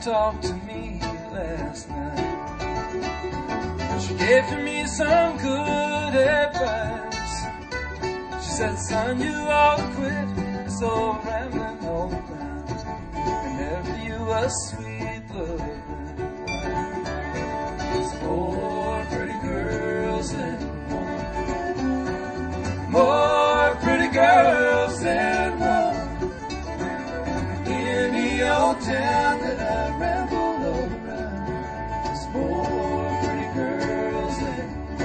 talked to me last night. She gave to me some good advice. She said, son, you ought to quit this old rambling old man and marry you a sweet loving wife. There's more pretty girls than one, more pretty girls than one in the old town that I rambled all around. There's more pretty girls than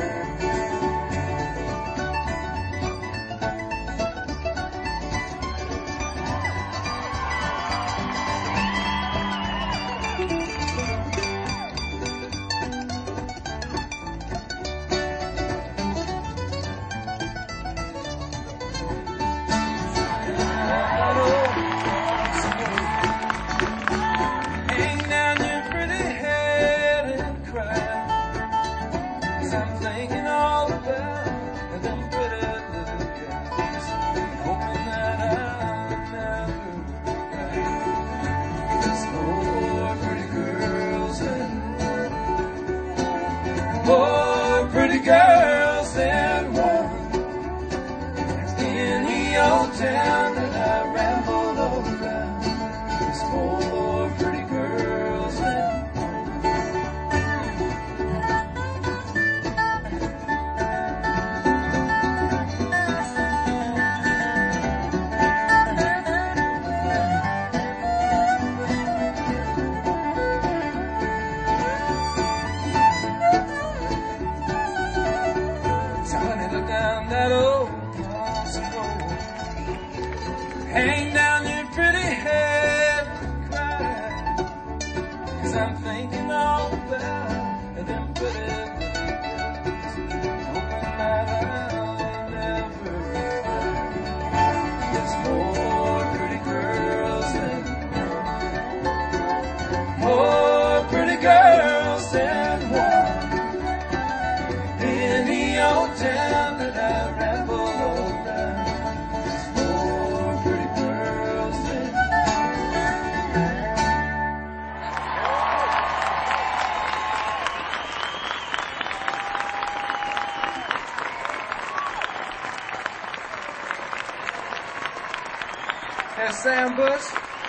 I'm thinking all about them pretty little guys, hoping that I'll never cry. There's more pretty girls than one, more pretty girls than one in the old town that I rambled all around. There's more pretty girls than down that old lonesome road. Hang down your pretty head and cry, 'cause I'm thinking all about them pretty little girls, hoping that I'll never find. There's more pretty girls than one, more pretty girls than one in the old town that I ramble all around. There's more pretty girls than There's Sam Bush.